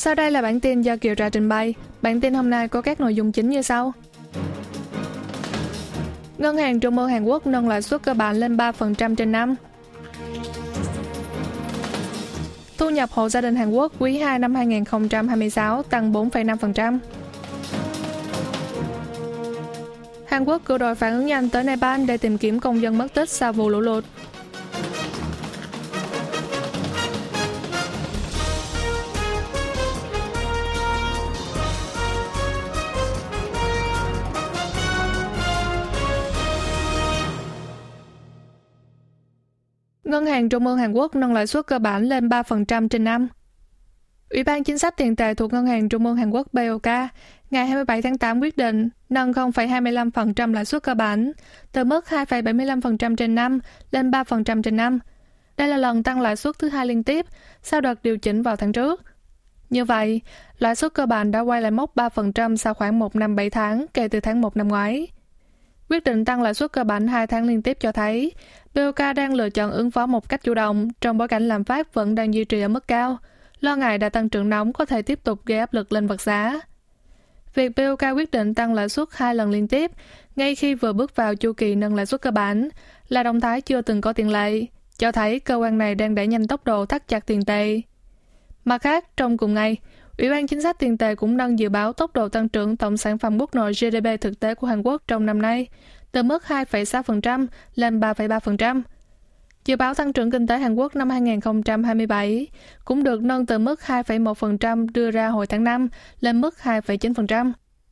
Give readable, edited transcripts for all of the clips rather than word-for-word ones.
Sau đây là bản tin do Kiều Trà trình bày. Bản tin hôm nay có các nội dung chính như sau. Ngân hàng Trung ương Hàn Quốc nâng lãi suất cơ bản lên 3% trên năm. Thu nhập hộ gia đình Hàn Quốc quý 2 năm 2026 tăng 4,5%. Hàn Quốc cử đội phản ứng nhanh tới Nepal để tìm kiếm công dân mất tích sau vụ lũ lụt. Ngân hàng Trung ương Hàn Quốc nâng lãi suất cơ bản lên 3% trên năm. Ủy ban chính sách tiền tệ thuộc Ngân hàng Trung ương Hàn Quốc BOK ngày 27 tháng 8 quyết định nâng 0,25% lãi suất cơ bản từ mức 2,75% trên năm lên 3% trên năm. Đây là lần tăng lãi suất thứ hai liên tiếp sau đợt điều chỉnh vào tháng trước. Như vậy, lãi suất cơ bản đã quay lại mốc 3% sau khoảng 1 năm 7 tháng kể từ tháng 1 năm ngoái. Quyết định tăng lãi suất cơ bản 2 tháng liên tiếp cho thấy BOK đang lựa chọn ứng phó một cách chủ động trong bối cảnh lạm phát vẫn đang duy trì ở mức cao, lo ngại đà tăng trưởng nóng có thể tiếp tục gây áp lực lên vật giá. Việc BOK quyết định tăng lãi suất 2 lần liên tiếp ngay khi vừa bước vào chu kỳ nâng lãi suất cơ bản là động thái chưa từng có tiền lệ, cho thấy cơ quan này đang đẩy nhanh tốc độ thắt chặt tiền tệ. Mặt khác, trong cùng ngày, Ủy ban chính sách tiền tệ cũng nâng dự báo tốc độ tăng trưởng tổng sản phẩm quốc nội GDP thực tế của Hàn Quốc trong năm nay từ mức 2,6% lên 3,3%. Dự báo tăng trưởng kinh tế Hàn Quốc năm 2027 cũng được nâng từ mức 2,1% đưa ra hồi tháng 5 lên mức 2,9%.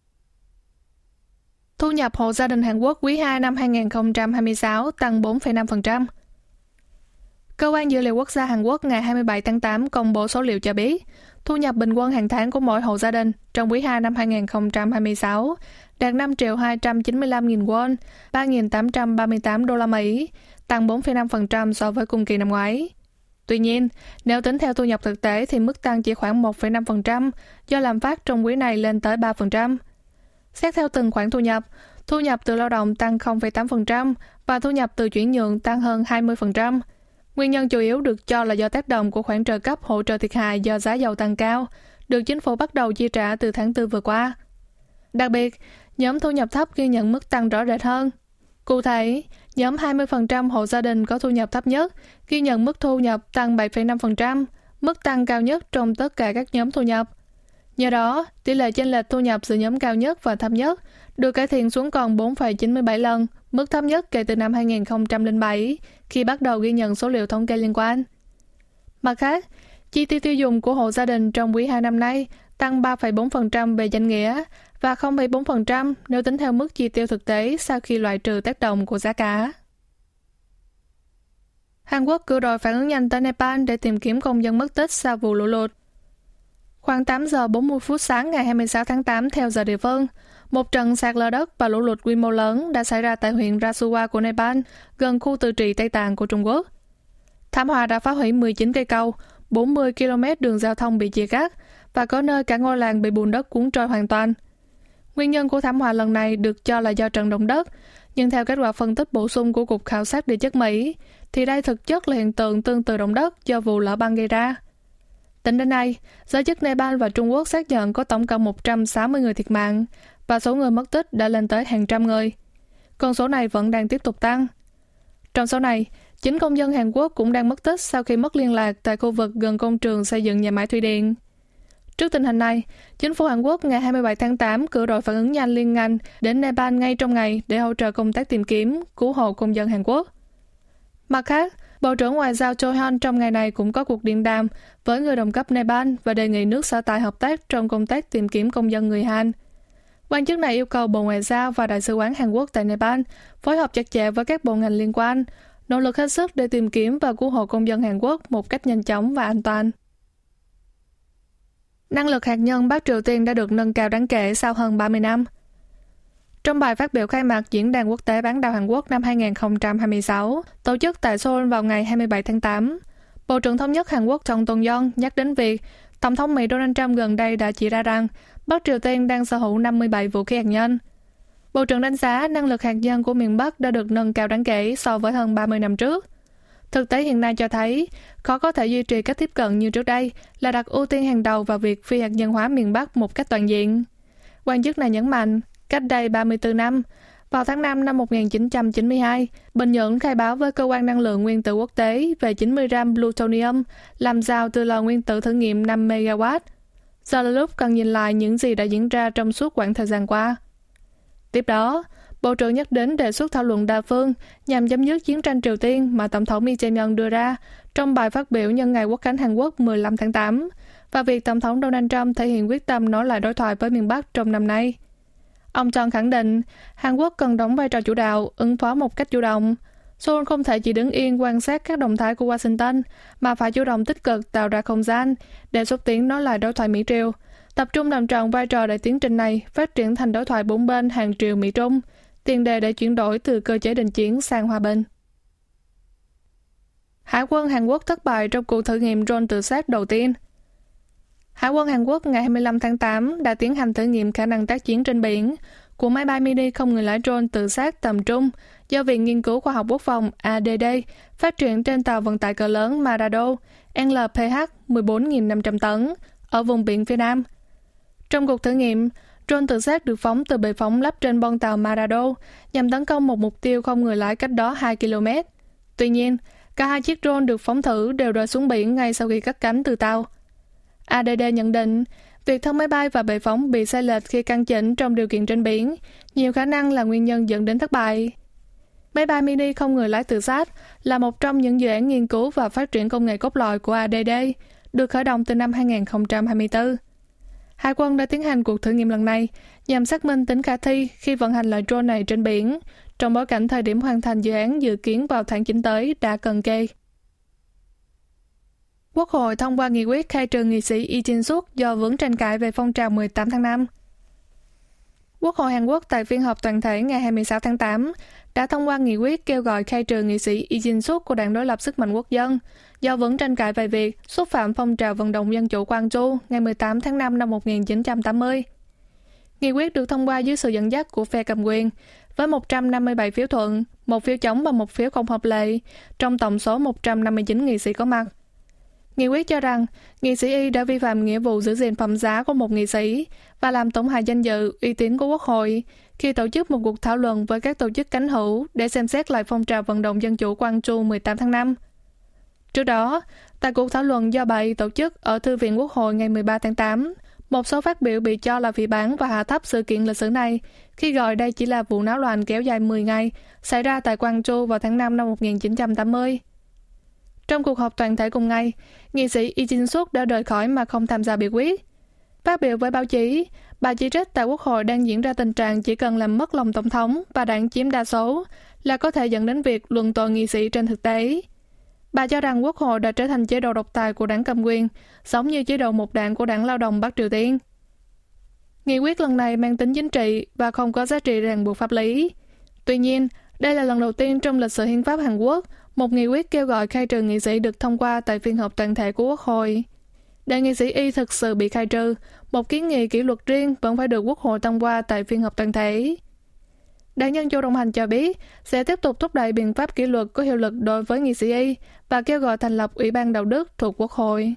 Thu nhập hộ gia đình Hàn Quốc quý 2 năm 2026 tăng 4,5%. Cơ quan Dữ liệu Quốc gia Hàn Quốc ngày 27 tháng 8 công bố số liệu cho biết, thu nhập bình quân hàng tháng của mỗi hộ gia đình trong quý 2 năm 2026 đạt 5.295.000 won, 3.838 đô la Mỹ, tăng 4,5% so với cùng kỳ năm ngoái. Tuy nhiên, nếu tính theo thu nhập thực tế thì mức tăng chỉ khoảng 1,5% do lạm phát trong quý này lên tới 3%. Xét theo từng khoản thu nhập từ lao động tăng 0,8% và thu nhập từ chuyển nhượng tăng hơn 20%. Nguyên nhân chủ yếu được cho là do tác động của khoản trợ cấp hỗ trợ thiệt hại do giá dầu tăng cao, được chính phủ bắt đầu chi trả từ tháng 4 vừa qua. Đặc biệt, nhóm thu nhập thấp ghi nhận mức tăng rõ rệt hơn. Cụ thể, nhóm 20% hộ gia đình có thu nhập thấp nhất ghi nhận mức thu nhập tăng 7,5%, mức tăng cao nhất trong tất cả các nhóm thu nhập. Nhờ đó, tỷ lệ chênh lệch thu nhập giữa nhóm cao nhất và thấp nhất được cải thiện xuống còn 4,97 lần, mức thấp nhất kể từ năm 2007 khi bắt đầu ghi nhận số liệu thống kê liên quan. Mặt khác, chi tiêu tiêu dùng của hộ gia đình trong quý 2 năm nay tăng 3,4% về danh nghĩa và 0,4% nếu tính theo mức chi tiêu thực tế sau khi loại trừ tác động của giá cả. Hàn Quốc cử đội phản ứng nhanh tới Nepal để tìm kiếm công dân mất tích sau vụ lũ lụt. Khoảng 8 giờ 40 phút sáng ngày 26 tháng 8 theo giờ địa phương, một trận sạt lở đất và lũ lụt quy mô lớn đã xảy ra tại huyện Rasuwa của Nepal, gần khu tự trị Tây Tạng của Trung Quốc. Thảm họa đã phá hủy 19 cây cầu, 40 km đường giao thông bị chia cắt và có nơi cả ngôi làng bị bùn đất cuốn trôi hoàn toàn. Nguyên nhân của thảm họa lần này được cho là do trận động đất, nhưng theo kết quả phân tích bổ sung của Cục Khảo sát Địa chất Mỹ, thì đây thực chất là hiện tượng tương tự động đất do vụ lở băng gây ra. Tính đến nay, giới chức Nepal và Trung Quốc xác nhận có tổng cộng 160 người thiệt mạng và số người mất tích đã lên tới hàng trăm người. Con số này vẫn đang tiếp tục tăng. Trong số này, 9 công dân Hàn Quốc cũng đang mất tích sau khi mất liên lạc tại khu vực gần công trường xây dựng nhà máy thủy điện. Trước tình hình này, chính phủ Hàn Quốc ngày 27 tháng 8 cử đội phản ứng nhanh liên ngành đến Nepal ngay trong ngày để hỗ trợ công tác tìm kiếm, cứu hộ công dân Hàn Quốc. Mặt khác, Bộ trưởng Ngoại giao Cho Hyun trong ngày này cũng có cuộc điện đàm với người đồng cấp Nepal và đề nghị nước sở tại hợp tác trong công tác tìm kiếm công dân người Hàn. Quan chức này yêu cầu Bộ Ngoại giao và Đại sứ quán Hàn Quốc tại Nepal phối hợp chặt chẽ với các bộ ngành liên quan, nỗ lực hết sức để tìm kiếm và cứu hộ công dân Hàn Quốc một cách nhanh chóng và an toàn. Năng lực hạt nhân Bắc Triều Tiên đã được nâng cao đáng kể sau hơn 30 năm. Trong bài phát biểu khai mạc Diễn đàn Quốc tế Bán đảo Hàn Quốc năm 2026, tổ chức tại Seoul vào ngày 27 tháng 8, Bộ trưởng Thống nhất Hàn Quốc Chung Dong-yeon nhắc đến việc Tổng thống Mỹ Donald Trump gần đây đã chỉ ra rằng Bắc Triều Tiên đang sở hữu 57 vũ khí hạt nhân. Bộ trưởng đánh giá năng lực hạt nhân của miền Bắc đã được nâng cao đáng kể so với hơn 30 năm trước. Thực tế hiện nay cho thấy, khó có thể duy trì cách tiếp cận như trước đây là đặt ưu tiên hàng đầu vào việc phi hạt nhân hóa miền Bắc một cách toàn diện. Quan chức này nhấn mạnh, cách đây 34 năm, vào tháng 5 năm 1992, Bình Nhưỡng khai báo với Cơ quan Năng lượng Nguyên tử Quốc tế về 90 gram plutonium làm giàu từ lò nguyên tử thử nghiệm 5 MW. Giờ là lúc cần nhìn lại những gì đã diễn ra trong suốt quãng thời gian qua. Tiếp đó, Bộ trưởng nhắc đến đề xuất thảo luận đa phương nhằm chấm dứt chiến tranh Triều Tiên mà Tổng thống Moon Jae-in đưa ra trong bài phát biểu nhân ngày Quốc khánh Hàn Quốc 15 tháng 8 và việc Tổng thống Donald Trump thể hiện quyết tâm nối lại đối thoại với miền Bắc trong năm nay. Ông Trump khẳng định Hàn Quốc cần đóng vai trò chủ đạo, ứng phó một cách chủ động. Seoul không thể chỉ đứng yên quan sát các động thái của Washington, mà phải chủ động tích cực tạo ra không gian để xúc tiến nối lại đối thoại Mỹ-Triều, tập trung làm tròn vai trò để tiến trình này phát triển thành đối thoại bốn bên Hàn Triều Mỹ-Trung, tiền đề để chuyển đổi từ cơ chế đình chiến sang hòa bình. Hải quân Hàn Quốc thất bại trong cuộc thử nghiệm drone tự sát đầu tiên. Hải quân Hàn Quốc ngày 25 tháng 8 đã tiến hành thử nghiệm khả năng tác chiến trên biển của máy bay mini không người lái drone tự sát tầm trung do Viện Nghiên cứu Khoa học Quốc phòng ADD phát triển trên tàu vận tải cỡ lớn Manado LPH 14.500 tấn ở vùng biển phía Nam. Trong cuộc thử nghiệm, drone tự sát được phóng từ bệ phóng lắp trên bon tàu Manado nhằm tấn công một mục tiêu không người lái cách đó 2 km. Tuy nhiên, cả hai chiếc drone được phóng thử đều rơi xuống biển ngay sau khi cất cánh từ tàu. ADD nhận định, việc thân máy bay và bệ phóng bị sai lệch khi căn chỉnh trong điều kiện trên biển nhiều khả năng là nguyên nhân dẫn đến thất bại. Máy bay mini không người lái tự sát là một trong những dự án nghiên cứu và phát triển công nghệ cốt lõi của ADD, được khởi động từ năm 2024. Hải quân đã tiến hành cuộc thử nghiệm lần này nhằm xác minh tính khả thi khi vận hành loại drone này trên biển, trong bối cảnh thời điểm hoàn thành dự án dự kiến vào tháng 9 tới đã cận kề. Quốc hội thông qua nghị quyết khai trừ nghị sĩ Lee Jin-suk do vướng tranh cãi về phong trào 18 tháng 5. Quốc hội Hàn Quốc tại phiên họp toàn thể ngày 26 tháng 8 đã thông qua nghị quyết kêu gọi khai trừ nghị sĩ Lee Jin-suk của Đảng Đối lập Sức mạnh Quốc dân do vướng tranh cãi về việc xúc phạm phong trào vận động dân chủ Gwangju ngày 18 tháng 5 năm 1980. Nghị quyết được thông qua dưới sự dẫn dắt của phe cầm quyền với 157 phiếu thuận, 1 phiếu chống và 1 phiếu không hợp lệ trong tổng số 159 nghị sĩ có mặt. Nghị quyết cho rằng, nghị sĩ Y đã vi phạm nghĩa vụ giữ gìn phẩm giá của một nghị sĩ và làm tổn hại danh dự, uy tín của Quốc hội khi tổ chức một cuộc thảo luận với các tổ chức cánh hữu để xem xét lại phong trào vận động dân chủ Gwangju 18 tháng 5. Trước đó, tại cuộc thảo luận do bà Y tổ chức ở Thư viện Quốc hội ngày 13 tháng 8, một số phát biểu bị cho là phỉ báng và hạ thấp sự kiện lịch sử này khi gọi đây chỉ là vụ náo loạn kéo dài 10 ngày xảy ra tại Gwangju vào tháng 5 năm 1980. Trong cuộc họp toàn thể cùng ngày, nghị sĩ Lee Jin-suk đã rời khỏi mà không tham gia biểu quyết. Phát biểu với báo chí, bà chỉ trích tại Quốc hội đang diễn ra tình trạng chỉ cần làm mất lòng Tổng thống và đảng chiếm đa số là có thể dẫn đến việc luận tội nghị sĩ trên thực tế. Bà cho rằng Quốc hội đã trở thành chế độ độc tài của đảng cầm quyền, giống như chế độ một đảng của đảng Lao động Bắc Triều Tiên. Nghị quyết lần này mang tính chính trị và không có giá trị ràng buộc pháp lý. Tuy nhiên, đây là lần đầu tiên trong lịch sử hiến pháp Hàn Quốc, một nghị quyết kêu gọi khai trừ nghị sĩ được thông qua tại phiên họp toàn thể của Quốc hội. Để nghị sĩ Y thực sự bị khai trừ, một kiến nghị kỷ luật riêng vẫn phải được Quốc hội thông qua tại phiên họp toàn thể. Đảng Dân Chủ đồng hành cho biết sẽ tiếp tục thúc đẩy biện pháp kỷ luật có hiệu lực đối với nghị sĩ Y và kêu gọi thành lập Ủy ban đạo đức thuộc Quốc hội.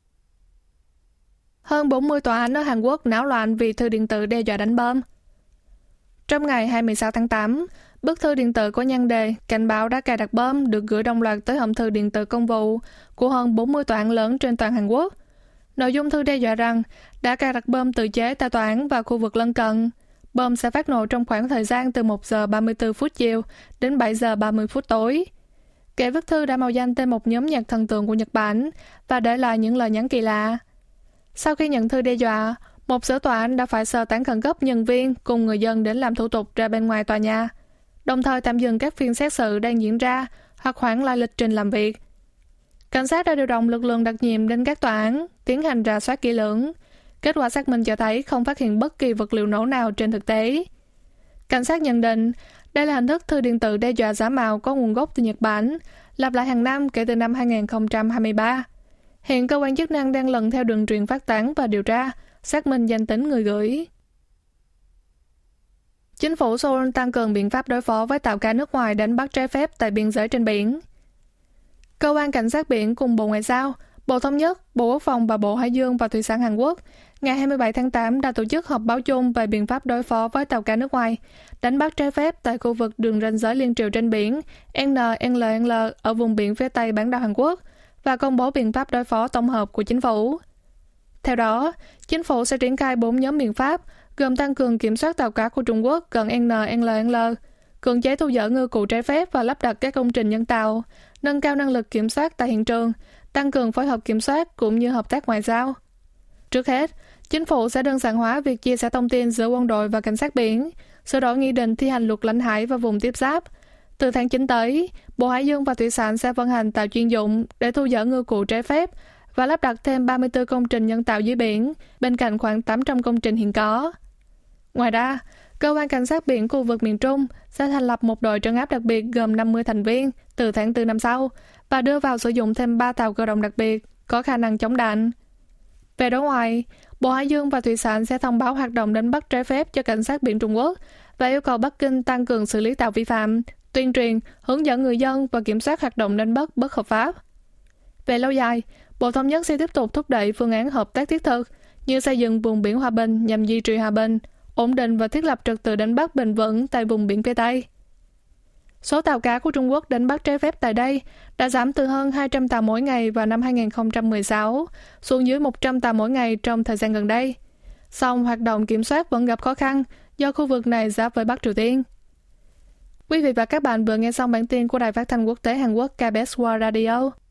Hơn 40 tòa án ở Hàn Quốc náo loạn vì thư điện tử đe dọa đánh bom. Trong ngày 26 tháng 8, bức thư điện tử có nhan đề cảnh báo đã cài đặt bom được gửi đồng loạt tới hòm thư điện tử công vụ của hơn 40 tòa án lớn trên toàn Hàn Quốc. Nội dung thư đe dọa rằng đã cài đặt bom tự chế tại tòa án và khu vực lân cận. Bom sẽ phát nổ trong khoảng thời gian từ 1 giờ 34 phút chiều đến 7 giờ 30 phút tối. Kẻ viết thư đã mạo danh tên một nhóm nhạc thần tượng của Nhật Bản và để lại những lời nhắn kỳ lạ. Sau khi nhận thư đe dọa, một sở tòa án đã phải sơ tán khẩn cấp nhân viên cùng người dân đến làm thủ tục ra bên ngoài tòa nhà, đồng thời tạm dừng các phiên xét xử đang diễn ra hoặc hoãn lại lịch trình làm việc. Cảnh sát đã điều động lực lượng đặc nhiệm đến các tòa án, tiến hành rà soát kỹ lưỡng. Kết quả xác minh cho thấy không phát hiện bất kỳ vật liệu nổ nào trên thực tế. Cảnh sát nhận định đây là hình thức thư điện tử đe dọa giả mạo có nguồn gốc từ Nhật Bản, lặp lại hàng năm kể từ năm 2023. Hiện cơ quan chức năng đang lần theo đường truyền phát tán và điều tra, xác minh danh tính người gửi. Chính phủ Seoul tăng cường biện pháp đối phó với tàu cá nước ngoài đánh bắt trái phép tại biên giới trên biển. Cơ quan Cảnh sát biển cùng Bộ Ngoại giao, Bộ Thống nhất, Bộ Quốc phòng và Bộ Hải dương và Thủy sản Hàn Quốc ngày 27 tháng 8 đã tổ chức họp báo chung về biện pháp đối phó với tàu cá nước ngoài đánh bắt trái phép tại khu vực đường ranh giới liên triều trên biển NLL ở vùng biển phía Tây bán đảo Hàn Quốc và công bố biện pháp đối phó tổng hợp của chính phủ. Theo đó, chính phủ sẽ triển khai 4 nhóm biện pháp gồm tăng cường kiểm soát tàu cá của Trung Quốc gần NLL, cưỡng chế thu dỡ ngư cụ trái phép và lắp đặt các công trình nhân tạo, nâng cao năng lực kiểm soát tại hiện trường, tăng cường phối hợp kiểm soát cũng như hợp tác ngoại giao. Trước hết, chính phủ sẽ đơn giản hóa việc chia sẻ thông tin giữa quân đội và cảnh sát biển, sửa đổi nghị định thi hành luật lãnh hải và vùng tiếp giáp. Từ tháng 9 tới, Bộ Hải dương và Thủy sản sẽ vận hành tàu chuyên dụng để thu dỡ ngư cụ trái phép và lắp đặt thêm 34 công trình nhân tạo dưới biển, bên cạnh khoảng 800 công trình hiện có. Ngoài ra, Cơ quan Cảnh sát biển khu vực miền Trung sẽ thành lập một đội trấn áp đặc biệt gồm 50 thành viên từ tháng 4 năm sau và đưa vào sử dụng thêm 3 tàu cơ động đặc biệt có khả năng chống đạn. Về đối ngoại, Bộ Hải dương và Thủy sản sẽ thông báo hoạt động đánh bắt trái phép cho cảnh sát biển Trung Quốc và yêu cầu Bắc Kinh tăng cường xử lý tàu vi phạm, tuyên truyền, hướng dẫn người dân và kiểm soát hoạt động đánh bắt bất hợp pháp. Về lâu dài, Bộ Thống nhất sẽ tiếp tục thúc đẩy phương án hợp tác thiết thực như xây dựng vùng biển hòa bình nhằm duy trì hòa bình, ổn định và thiết lập trật tự đánh bắt bền vững tại vùng biển phía Tây. Số tàu cá của Trung Quốc đánh bắt trái phép tại đây đã giảm từ hơn 200 tàu mỗi ngày vào năm 2016 xuống dưới 100 tàu mỗi ngày trong thời gian gần đây. Song hoạt động kiểm soát vẫn gặp khó khăn do khu vực này giáp với Bắc Triều Tiên. Quý vị và các bạn vừa nghe xong bản tin của Đài Phát thanh Quốc tế Hàn Quốc KBS World Radio.